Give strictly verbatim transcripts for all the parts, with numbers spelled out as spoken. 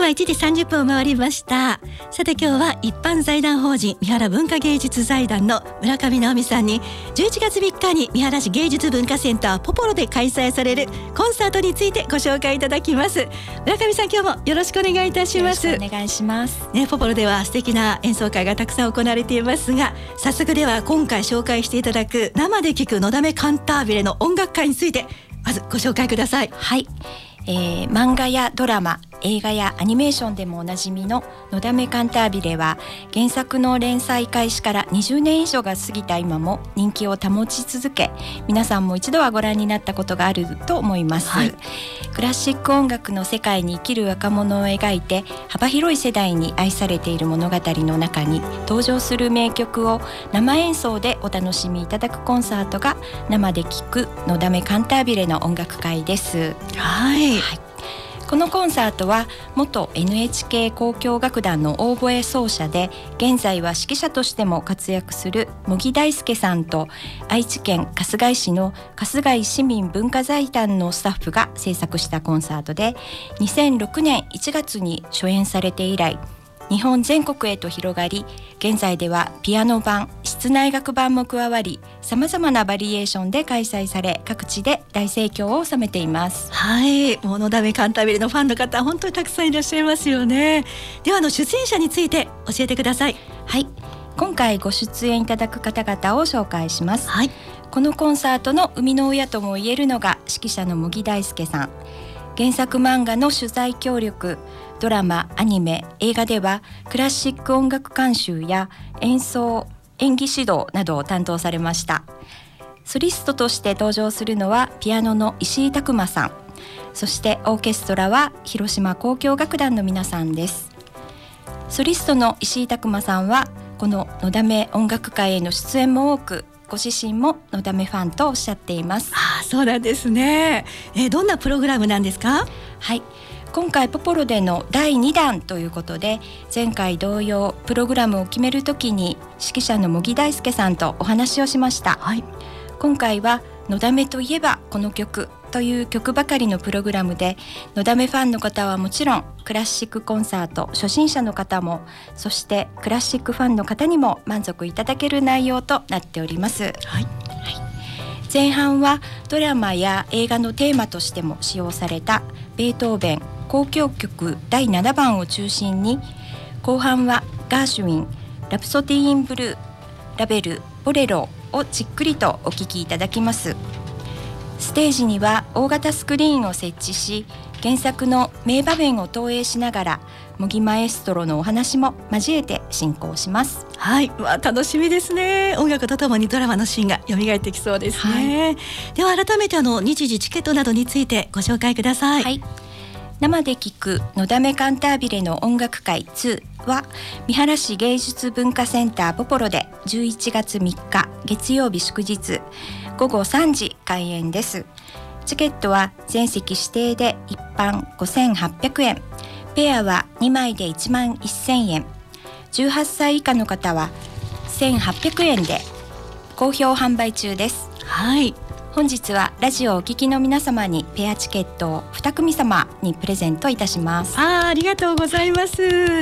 はいちじさんじゅっぷんを回りました。さて今日は一般財団法人三原文化芸術財団の村上直美さんにじゅういちがつみっかに三原市芸術文化センターポポロで開催されるコンサートについてご紹介いただきます。村上さん、今日もよろしくお願いいたします。 よろしくお願いします、 ね、ポポロでは素敵な演奏会がたくさん行われていますが、早速では今回紹介していただく生で聴くのだめカンタービレの音楽会についてまずご紹介ください。 はい、えー、漫画やドラマ、映画やアニメーションでもおなじみののだめカンタービレは原作の連載開始からにじゅうねん以上が過ぎた今も人気を保ち続け、皆さんも一度はご覧になったことがあると思います、はい、クラシック音楽の世界に生きる若者を描いて幅広い世代に愛されている物語の中に登場する名曲を生演奏でお楽しみいただくコンサートが生で聴くのだめカンタービレの音楽会です。 はい、 はい、このコンサートは元 エヌエイチケー 交響楽団のオーボエ奏者で現在は指揮者としても活躍する茂木大輔さんと愛知県春日井市の春日井市民文化財団のスタッフが制作したコンサートでにせんろくねんいちがつに初演されて以来日本全国へと広がり、現在ではピアノ版、室内楽版も加わり、さまざまなバリエーションで開催され各地で大盛況を収めています。 はい、もうのだめカンタービレのファンの方本当にたくさんいらっしゃいますよね。ではあの出演者について教えてください。 はい、今回ご出演いただく方々を紹介します、 はい、 このコンサートの生みの親ともいえるのが指揮者の茂木大輔さん。原作漫画の取材協力、ドラマ、アニメ、映画ではクラシック音楽監修や演奏、演技指導などを担当されました。ソリストとして登場するのはピアノの石井拓磨さん、そしてオーケストラは広島交響楽団の皆さんです。ソリストの石井拓磨さんはこののだめ音楽会への出演も多く、ご自身ものだめファンとおっしゃっています。 ああ、そうなんですね。えー、どんなプログラムなんですか？ はい、今回ポポロでのだいにだんということで、前回同様プログラムを決めるときに指揮者の茂木大輔さんとお話をしました、 はい、 今回はのだめといえばこの曲という曲ばかりのプログラムで、のだめファンの方はもちろんクラシックコンサート初心者の方も、そしてクラシックファンの方にも満足いただける内容となっております、はいはい、前半はドラマや映画のテーマとしても使用されたベートーベン交響曲だいななばんを中心に、後半はガーシュウィン、ラプソディー・イン・ブルー、ラベル、ボレロをじっくりとお聴きいただきます。ステージには大型スクリーンを設置し、原作の名場面を投影しながら茂木マエストロのお話も交えて進行します。 はい、わあ、楽しみですね。音楽とともにドラマのシーンが蘇ってきそうですね、はい、では改めてあの日時チケットなどについてご紹介ください。 はい、生で聴くのだめカンタービレの音楽会ツーは三原市芸術文化センターポポロでじゅういちがつみっか月曜日祝日ごごさんじ開演です。チケットは全席指定で一般ごせんはっぴゃくえん、ペアはにまいでいちまんせんえん、じゅうはっさい以下の方はせんはっぴゃくえんで好評販売中です。 はい、 本日はラジオをお聞きの皆様にペアチケットをにくみ様にプレゼントいたします。 あ, ありがとうございます。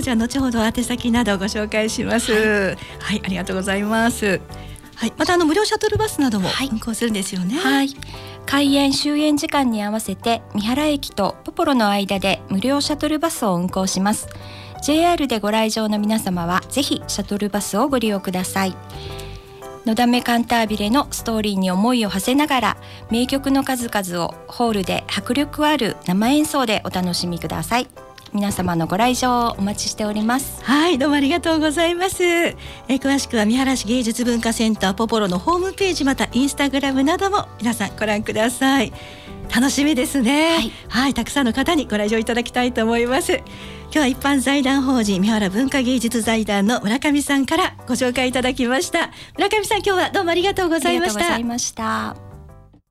じゃあ後ほど宛先などをご紹介します。はい、はい、ありがとうございます。はい、またあの無料シャトルバスなども運行するんですよね。 はい、開園終園時間に合わせて三原駅とポポロの間で無料シャトルバスを運行します。 ジェイアール でご来場の皆様はぜひシャトルバスをご利用ください。のだめカンタービレのストーリーに思いを馳せながら名曲の数々をホールで迫力ある生演奏でお楽しみください。皆様のご来場をお待ちしております。 はい、どうもありがとうございます。え詳しくは三原市芸術文化センターポポロのホームページ、またインスタグラムなども皆さんご覧ください。楽しみですね。はい、はい、たくさんの方にご来場いただきたいと思います。今日は一般財団法人三原文化芸術財団の村上さんからご紹介いただきました。村上さん、今日はどうもありがとうございました。 ありがとうございました。